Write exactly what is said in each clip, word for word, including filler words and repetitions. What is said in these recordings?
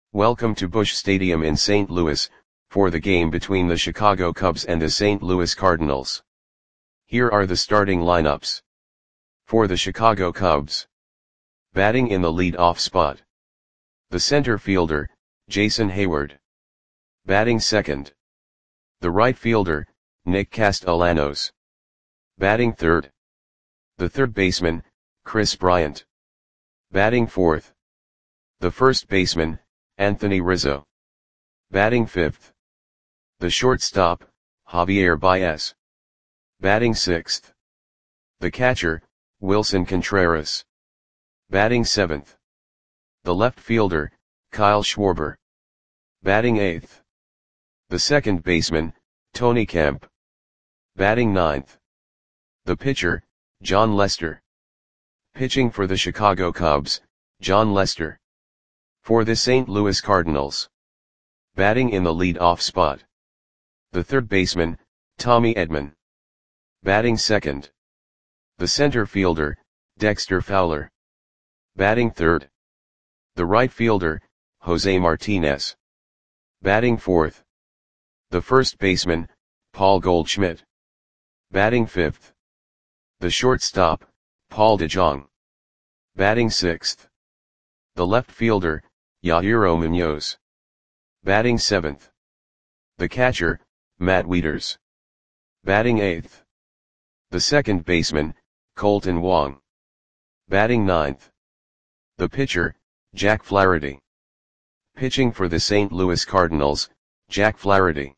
Welcome to Busch Stadium in Saint Louis, for the game between the Chicago Cubs and the Saint Louis Cardinals. Here are the starting lineups. For the Chicago Cubs. Batting in the lead-off spot. The center fielder, Jason Heyward. Batting second. The right fielder, Nick Castellanos. Batting third. The third baseman, Kris Bryant. Batting fourth. The first baseman, Anthony Rizzo. Batting fifth. The shortstop, Javier Baez. Batting sixth. The catcher, Willson Contreras. Batting seventh. The left fielder, Kyle Schwarber. Batting eighth. The second baseman, Tony Kemp. Batting ninth. The pitcher, Jon Lester. Pitching for the Chicago Cubs, Jon Lester. For the Saint Louis Cardinals. Batting in the lead-off spot. The third baseman, Tommy Edman. Batting second. The center fielder, Dexter Fowler. Batting third. The right fielder, Jose Martinez. Batting fourth. The first baseman, Paul Goldschmidt. Batting fifth. The shortstop, Paul DeJong. Batting sixth. The left fielder, Yahiro Munoz. Batting seventh. The catcher, Matt Wieters. Batting eighth. The second baseman, Colton Wong. Batting ninth. The pitcher, Jack Flaherty. Pitching for the Saint Louis Cardinals, Jack Flaherty.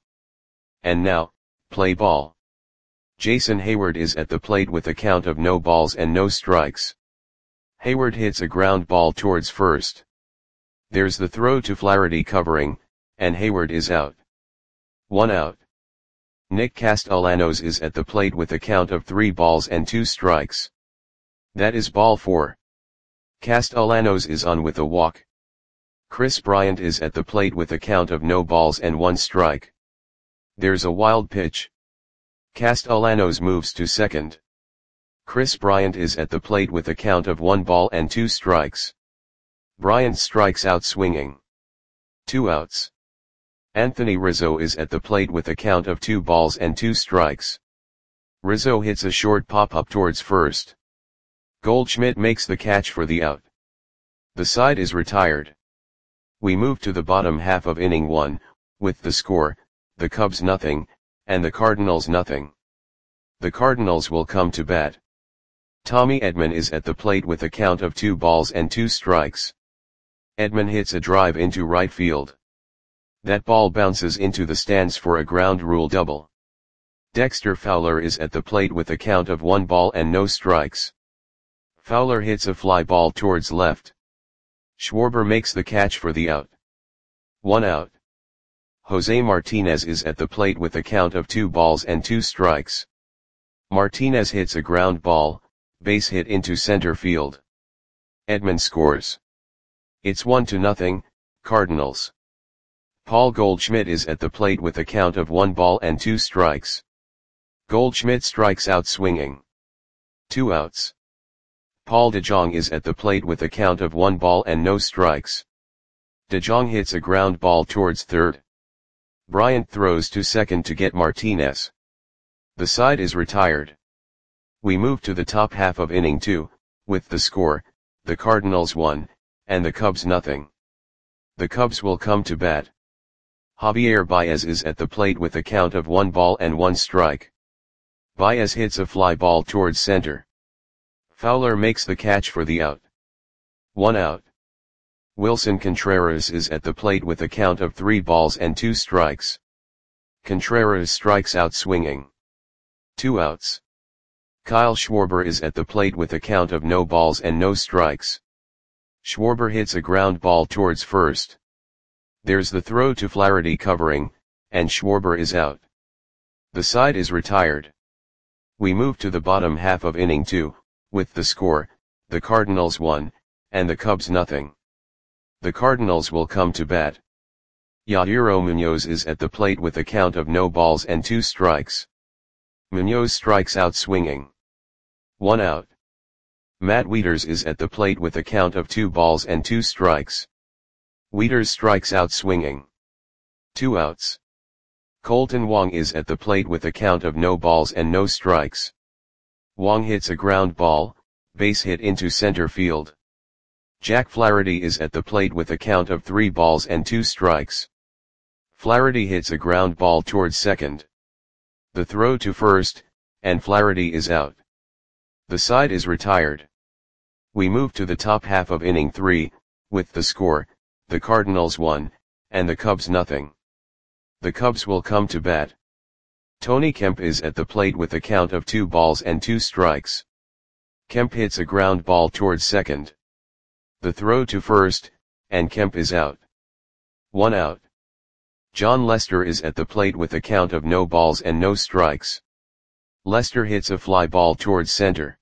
And now, play ball. Jason Heyward is at the plate with a count of no balls and no strikes. Heyward hits a ground ball towards first. There's the throw to Flaherty covering, and Heyward is out. One out. Nick Castellanos is at the plate with a count of three balls and two strikes. That is ball four. Castellanos is on with a walk. Kris Bryant is at the plate with a count of no balls and one strike. There's a wild pitch. Castellanos moves to second. Kris Bryant is at the plate with a count of one ball and two strikes. Bryant strikes out swinging. Two outs. Anthony Rizzo is at the plate with a count of two balls and two strikes. Rizzo hits a short pop-up towards first. Goldschmidt makes the catch for the out. The side is retired. We move to the bottom half of inning one, with the score, the Cubs nothing, and the Cardinals nothing. The Cardinals will come to bat. Tommy Edman is at the plate with a count of two balls and two strikes. Edman hits a drive into right field. That ball bounces into the stands for a ground rule double. Dexter Fowler is at the plate with a count of one ball and no strikes. Fowler hits a fly ball towards left. Schwarber makes the catch for the out. One out. Jose Martinez is at the plate with a count of two balls and two strikes. Martinez hits a ground ball, base hit into center field. Edman scores. It's one to nothing, Cardinals. Paul Goldschmidt is at the plate with a count of one ball and two strikes. Goldschmidt strikes out swinging. Two outs. Paul DeJong is at the plate with a count of one ball and no strikes. DeJong hits a ground ball towards third. Bryant throws to second to get Martinez. The side is retired. We move to the top half of inning two, with the score, the Cardinals one, and the Cubs nothing. The Cubs will come to bat. Javier Baez is at the plate with a count of one ball and one strike. Baez hits a fly ball towards center. Fowler makes the catch for the out. One out. Willson Contreras is at the plate with a count of three balls and two strikes. Contreras strikes out swinging. Two outs. Kyle Schwarber is at the plate with a count of no balls and no strikes. Schwarber hits a ground ball towards first. There's the throw to Flaherty covering, and Schwarber is out. The side is retired. We move to the bottom half of inning two, with the score, the Cardinals one, and the Cubs nothing. The Cardinals will come to bat. Yahiro Munoz is at the plate with a count of no balls and two strikes. Munoz strikes out swinging. One out. Matt Wieters is at the plate with a count of two balls and two strikes. Wieters strikes out swinging. Two outs. Kolten Wong is at the plate with a count of no balls and no strikes. Wong hits a ground ball, base hit into center field. Jack Flaherty is at the plate with a count of three balls and two strikes. Flaherty hits a ground ball towards second. The throw to first, and Flaherty is out. The side is retired. We move to the top half of inning three, with the score, the Cardinals one, and the Cubs nothing. The Cubs will come to bat. Tony Kemp is at the plate with a count of two balls and two strikes. Kemp hits a ground ball towards second. The throw to first, and Kemp is out. One out. John Lester is at the plate with a count of no balls and no strikes. Lester hits a fly ball towards center.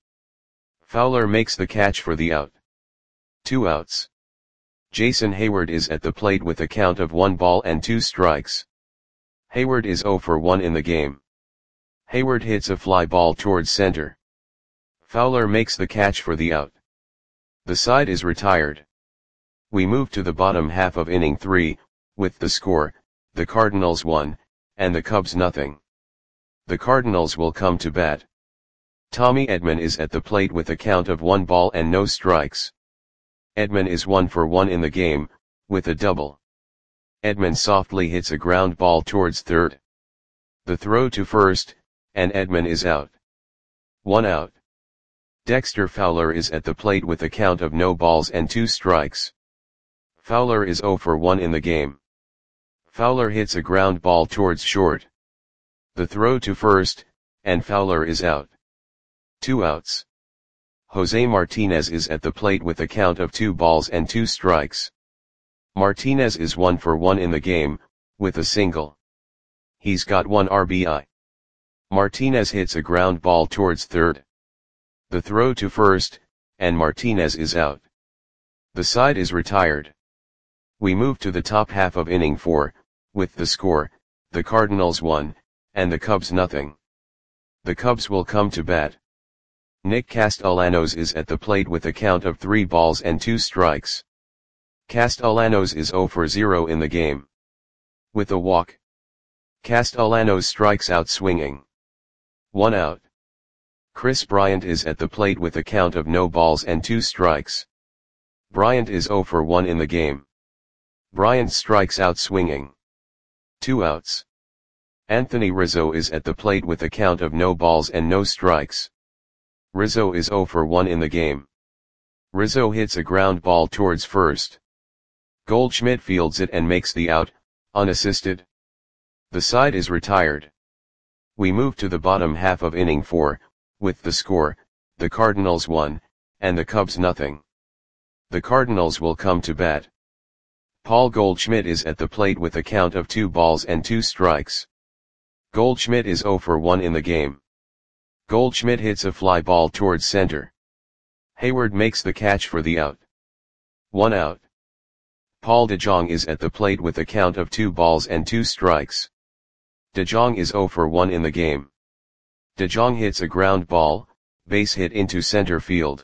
Fowler makes the catch for the out. Two outs. Jason Hayward is at the plate with a count of one ball and two strikes. Hayward is oh for one in the game. Hayward hits a fly ball towards center. Fowler makes the catch for the out. The side is retired. We move to the bottom half of inning three, with the score, the Cardinals one, and the Cubs nothing. The Cardinals will come to bat. Tommy Edman is at the plate with a count of one ball and no strikes. Edman is one for one in the game, with a double. Edman softly hits a ground ball towards third. The throw to first, and Edman is out. One out. Dexter Fowler is at the plate with a count of no balls and two strikes. Fowler is oh for one in the game. Fowler hits a ground ball towards short. The throw to first, and Fowler is out. Two outs. Jose Martinez is at the plate with a count of two balls and two strikes. Martinez is one for one in the game, with a single. He's got one R B I. Martinez hits a ground ball towards third. The throw to first, and Martinez is out. The side is retired. We move to the top half of inning four, with the score, the Cardinals one, and the Cubs nothing. The Cubs will come to bat. Nick Castellanos is at the plate with a count of three balls and two strikes. Castellanos is oh for zero in the game. With a walk. Castellanos strikes out swinging. One out. Chris Bryant is at the plate with a count of no balls and two strikes. Bryant is oh for one in the game. Bryant strikes out swinging. Two outs. Anthony Rizzo is at the plate with a count of no balls and no strikes. Rizzo is oh for one in the game. Rizzo hits a ground ball towards first. Goldschmidt fields it and makes the out, unassisted. The side is retired. We move to the bottom half of inning four, with the score, the Cardinals one, and the Cubs nothing. The Cardinals will come to bat. Paul Goldschmidt is at the plate with a count of two balls and two strikes. Goldschmidt is oh for one in the game. Goldschmidt hits a fly ball towards center. Hayward makes the catch for the out. One out. Paul DeJong is at the plate with a count of two balls and two strikes. DeJong is oh for one in the game. DeJong hits a ground ball, base hit into center field.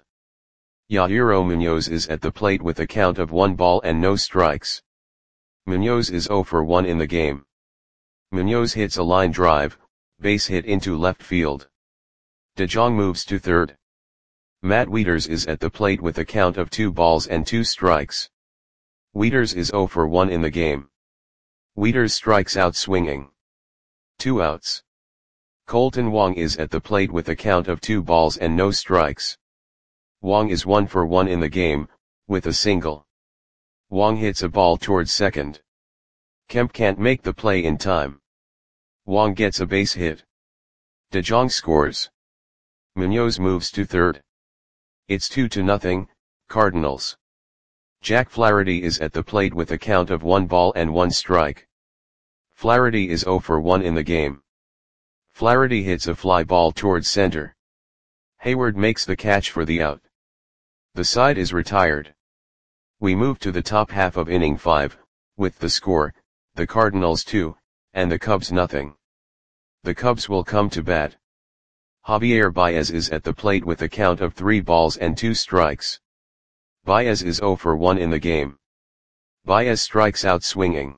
Yairo Munoz is at the plate with a count of one ball and no strikes. Munoz is oh for one in the game. Munoz hits a line drive, base hit into left field. DeJong moves to third. Matt Wieters is at the plate with a count of two balls and two strikes. Wieters is oh for one in the game. Wieters strikes out swinging. Two outs. Kolten Wong is at the plate with a count of two balls and no strikes. Wong is one for one in the game, with a single. Wong hits a ball towards second. Kemp can't make the play in time. Wong gets a base hit. DeJong scores. Munoz moves to third. It's two to nothing, Cardinals. Jack Flaherty is at the plate with a count of one ball and one strike. Flaherty is oh for one in the game. Flaherty hits a fly ball towards center. Hayward makes the catch for the out. The side is retired. We move to the top half of inning five, with the score, the Cardinals two, and the Cubs nothing. The Cubs will come to bat. Javier Baez is at the plate with a count of three balls and two strikes. Baez is oh for one in the game. Baez strikes out swinging.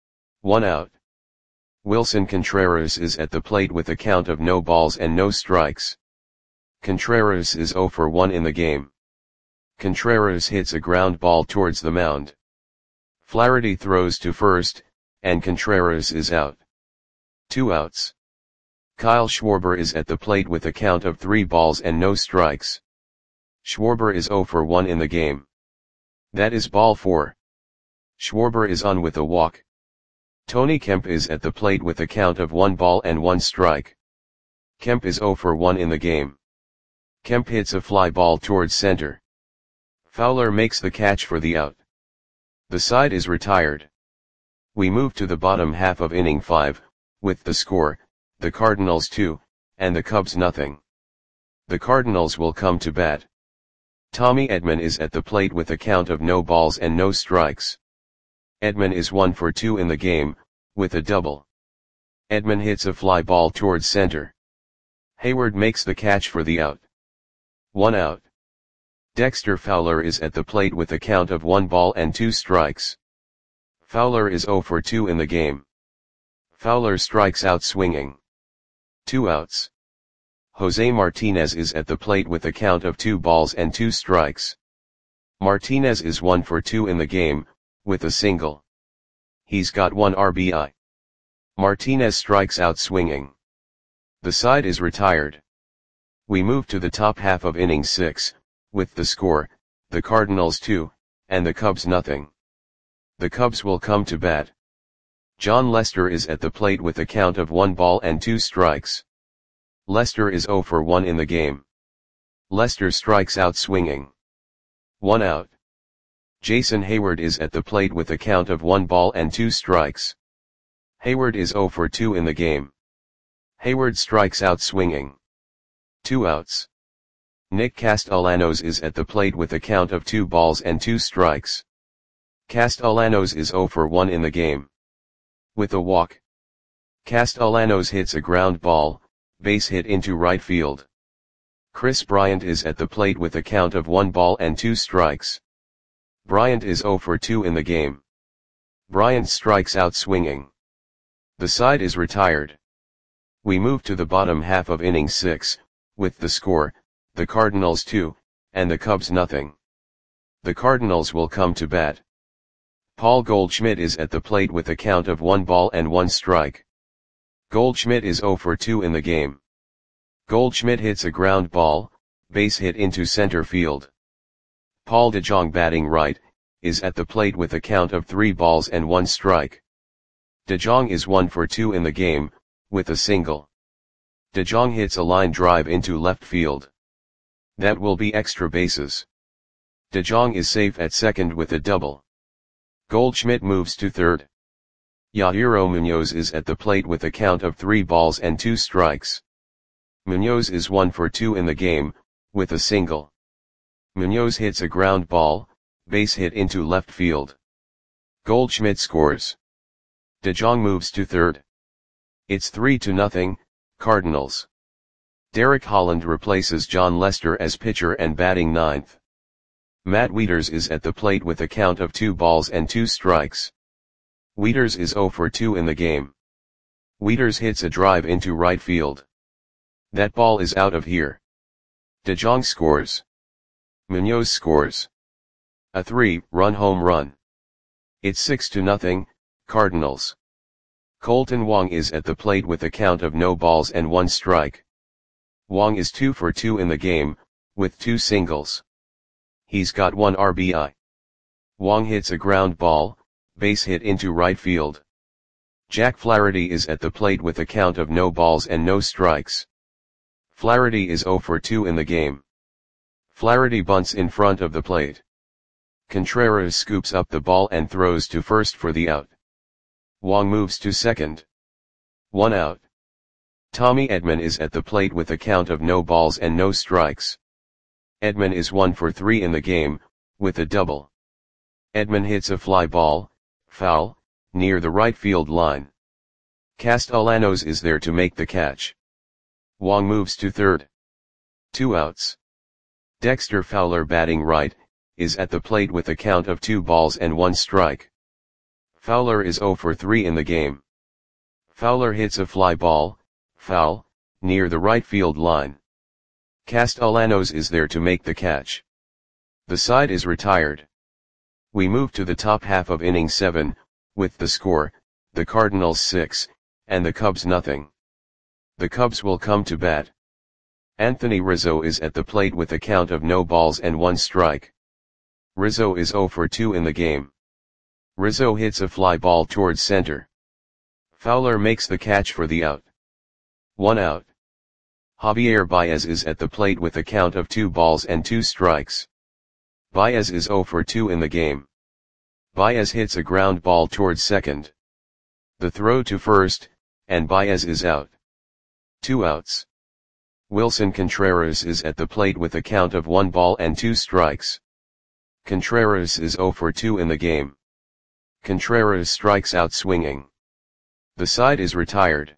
One out. Wilson Contreras is at the plate with a count of no balls and no strikes. Contreras is oh for one in the game. Contreras hits a ground ball towards the mound. Flaherty throws to first, and Contreras is out. Two outs. Kyle Schwarber is at the plate with a count of three balls and no strikes. Schwarber is oh for one in the game. That is ball four. Schwarber is on with a walk. Tony Kemp is at the plate with a count of one ball and one strike. Kemp is oh for one in the game. Kemp hits a fly ball towards center. Fowler makes the catch for the out. The side is retired. We move to the bottom half of inning five, with the score, the Cardinals two, and the Cubs nothing. The Cardinals will come to bat. Tommy Edman is at the plate with a count of no balls and no strikes. Edman is one for two in the game, with a double. Edman hits a fly ball towards center. Hayward makes the catch for the out. One out. Dexter Fowler is at the plate with a count of one ball and two strikes. Fowler is oh for two in the game. Fowler strikes out swinging. Two outs. Jose Martinez is at the plate with a count of two balls and two strikes. Martinez is one for two in the game, with a single. He's got one R B I. Martinez strikes out swinging. The side is retired. We move to the top half of inning six, with the score, the Cardinals two, and the Cubs nothing. The Cubs will come to bat. John Lester is at the plate with a count of one ball and two strikes. Lester is oh for one in the game. Lester strikes out swinging. One out. Jason Hayward is at the plate with a count of one ball and two strikes. Hayward is oh for two in the game. Hayward strikes out swinging. Two outs. Nick Castellanos is at the plate with a count of two balls and two strikes. Castellanos is oh for one in the game. With a walk. Castellanos hits a ground ball, base hit into right field. Chris Bryant is at the plate with a count of one ball and two strikes. Bryant is oh for two in the game. Bryant strikes out swinging. The side is retired. We move to the bottom half of inning six, with the score, the Cardinals two, and the Cubs nothing. The Cardinals will come to bat. Paul Goldschmidt is at the plate with a count of one ball and one strike. Goldschmidt is oh for two in the game. Goldschmidt hits a ground ball, base hit into center field. Paul DeJong, batting right, is at the plate with a count of three balls and one strike. DeJong is one for two in the game, with a single. DeJong hits a line drive into left field. That will be extra bases. DeJong is safe at second with a double. Goldschmidt moves to third. Yairo Munoz is at the plate with a count of three balls and two strikes. Munoz is one for two in the game, with a single. Munoz hits a ground ball, base hit into left field. Goldschmidt scores. DeJong moves to third. It's three to nothing, Cardinals. Derek Holland replaces John Lester as pitcher and batting ninth. Matt Wieters is at the plate with a count of two balls and two strikes. Wieters is oh for two in the game. Wieters hits a drive into right field. That ball is out of here. DeJong scores. Munoz scores. A three-run home run. It's six to nothing, Cardinals. Colton Wong is at the plate with a count of no balls and one strike. Wong is two for two in the game, with two singles. He's got one R B I. Wong hits a ground ball, base hit into right field. Jack Flaherty is at the plate with a count of no balls and no strikes. Flaherty is oh for two in the game. Flaherty bunts in front of the plate. Contreras scoops up the ball and throws to first for the out. Wong moves to second. One out. Tommy Edman is at the plate with a count of no balls and no strikes. Edman is one for three in the game, with a double. Edman hits a fly ball, foul, near the right field line. Castellanos is there to make the catch. Wong moves to third. Two outs. Dexter Fowler, batting right, is at the plate with a count of two balls and one strike. Fowler is zero for three in the game. Fowler hits a fly ball, foul, near the right field line. Castellanos is there to make the catch. The side is retired. We move to the top half of inning seven, with the score, the Cardinals six, and the Cubs nothing. The Cubs will come to bat. Anthony Rizzo is at the plate with a count of no balls and one strike. Rizzo is zero for two in the game. Rizzo hits a fly ball towards center. Fowler makes the catch for the out. One out. Javier Baez is at the plate with a count of two balls and two strikes. Baez is zero for two in the game. Baez hits a ground ball towards second. The throw to first, and Baez is out. Two outs. Wilson Contreras is at the plate with a count of one ball and two strikes. Contreras is zero for two in the game. Contreras strikes out swinging. The side is retired.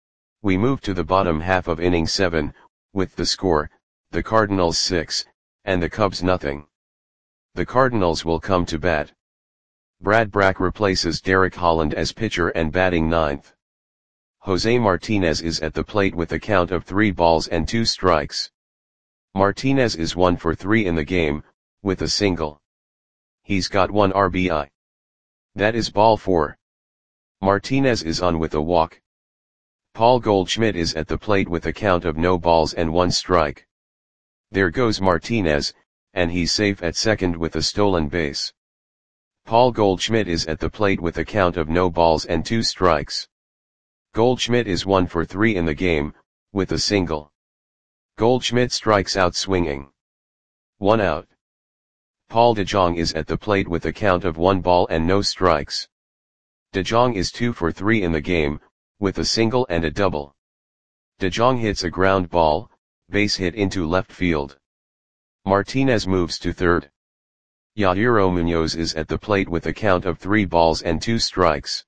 We move to the bottom half of inning seven, with the score, the Cardinals six, and the Cubs nothing. The Cardinals will come to bat. Brad Brach replaces Derek Holland as pitcher and batting ninth. Jose Martinez is at the plate with a count of three balls and two strikes. Martinez is one for three in the game, with a single. He's got one R B I. That is ball four. Martinez is on with a walk. Paul Goldschmidt is at the plate with a count of no balls and one strike. There goes Martinez, and he's safe at second with a stolen base. Paul Goldschmidt is at the plate with a count of no balls and two strikes. Goldschmidt is one for three in the game, with a single. Goldschmidt strikes out swinging. One out. Paul DeJong is at the plate with a count of one ball and no strikes. DeJong is two for three in the game, with a single and a double. DeJong hits a ground ball, base hit into left field. Martinez moves to third. Yadiro Munoz is at the plate with a count of three balls and two strikes.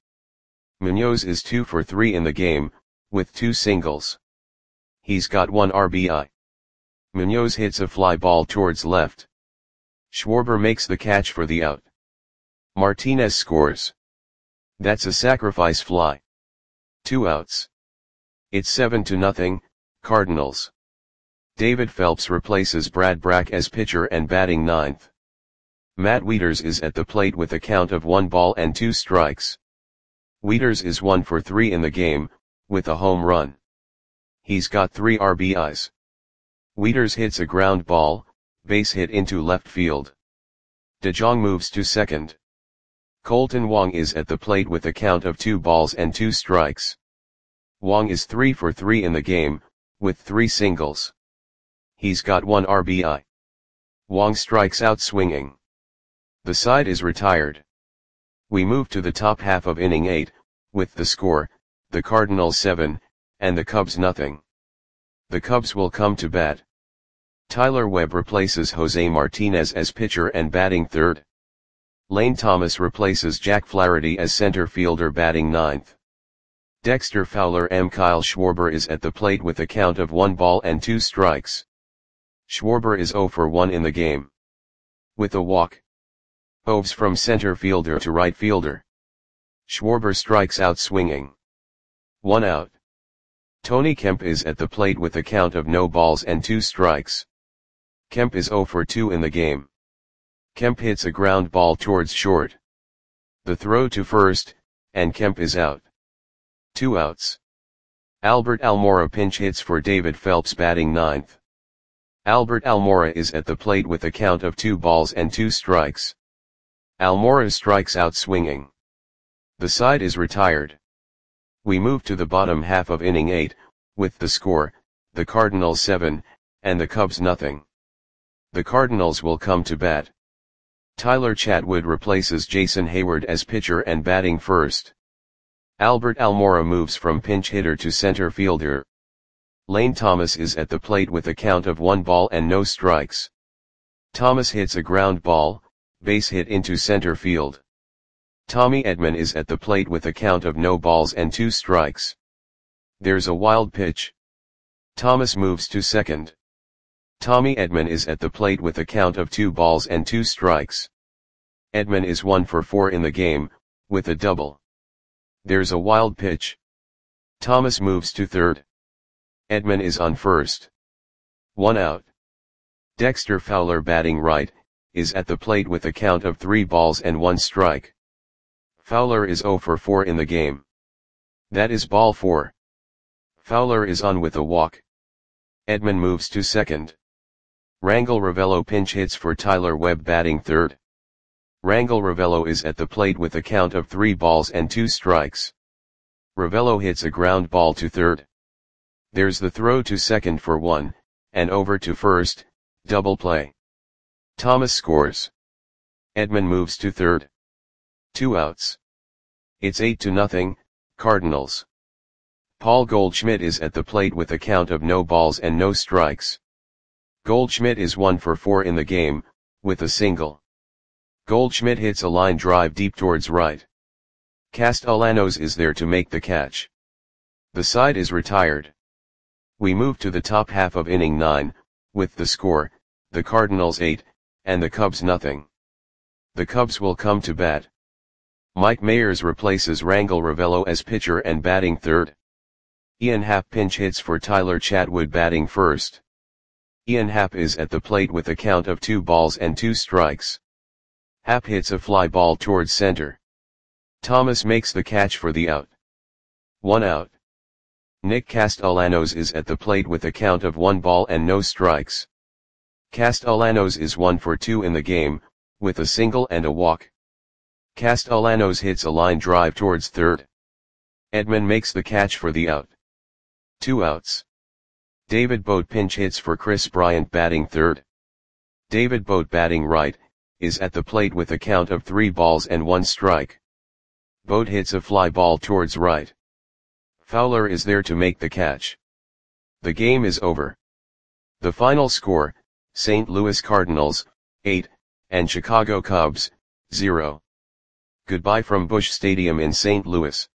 Munoz is two for three in the game, with two singles. He's got one R B I. Munoz hits a fly ball towards left. Schwarber makes the catch for the out. Martinez scores. That's a sacrifice fly. Two outs. It's seven to nothing, Cardinals. David Phelps replaces Brad Brach as pitcher and batting ninth. Matt Wieters is at the plate with a count of one ball and two strikes. Wieters is one for three in the game, with a home run. He's got three R B Is. Wieters hits a ground ball, base hit into left field. DeJong moves to second. Colton Wong is at the plate with a count of two balls and two strikes. Wong is three for three in the game, with three singles. He's got one R B I. Wong strikes out swinging. The side is retired. We move to the top half of inning eight, with the score, the Cardinals seven, and the Cubs nothing. The Cubs will come to bat. Tyler Webb replaces Jose Martinez as pitcher and batting third. Lane Thomas replaces Jack Flaherty as center fielder batting ninth. Dexter Fowler and Kyle Schwarber is at the plate with a count of one ball and two strikes. Schwarber is zero for one in the game. With a walk. Moves from center fielder to right fielder. Schwarber strikes out swinging. One out. Tony Kemp is at the plate with a count of no balls and two strikes. Kemp is zero for two in the game. Kemp hits a ground ball towards short. The throw to first, and Kemp is out. Two outs. Albert Almora pinch hits for David Phelps batting ninth. Albert Almora is at the plate with a count of two balls and two strikes. Almora strikes out swinging. The side is retired. We move to the bottom half of inning eight, with the score, the Cardinals seven, and the Cubs nothing. The Cardinals will come to bat. Tyler Chatwood replaces Jason Hayward as pitcher and batting first. Albert Almora moves from pinch hitter to center fielder. Lane Thomas is at the plate with a count of one ball and no strikes. Thomas hits a ground ball, base hit into center field. Tommy Edman is at the plate with a count of no balls and two strikes. There's a wild pitch. Thomas moves to second. Tommy Edman is at the plate with a count of two balls and two strikes. Edman is one for four in the game, with a double. There's a wild pitch. Thomas moves to third. Edman is on first. One out. Dexter Fowler, batting right, is at the plate with a count of three balls and one strike. Fowler is zero for four in the game. That is ball four. Fowler is on with a walk. Edman moves to second. Rangel Ravelo pinch hits for Tyler Webb, batting third. Rangel Ravelo is at the plate with a count of three balls and two strikes. Ravelo hits a ground ball to third. There's the throw to second for one, and over to first, double play. Thomas scores. Edman moves to third. Two outs. It's eight to nothing, Cardinals. Paul Goldschmidt is at the plate with a count of no balls and no strikes. Goldschmidt is one for four in the game, with a single. Goldschmidt hits a line drive deep towards right. Castellanos is there to make the catch. The side is retired. We move to the top half of inning nine, with the score, the Cardinals eight, and the Cubs nothing. The Cubs will come to bat. Mike Mayers replaces Rangel Ravelo as pitcher and batting third. Ian Happ pinch hits for Tyler Chatwood, batting first. Ian Happ is at the plate with a count of two balls and two strikes. Happ hits a fly ball towards center. Thomas makes the catch for the out. One out. Nick Castellanos is at the plate with a count of one ball and no strikes. Castellanos is one for two in the game, with a single and a walk. Castellanos hits a line drive towards third. Edman makes the catch for the out. Two outs. David Bote pinch hits for Chris Bryant, batting third. David Bote, batting right, is at the plate with a count of three balls and one strike. Bote hits a fly ball towards right. Fowler is there to make the catch. The game is over. The final score, Saint Louis Cardinals, eight, and Chicago Cubs, zero. Goodbye from Busch Stadium in Saint Louis.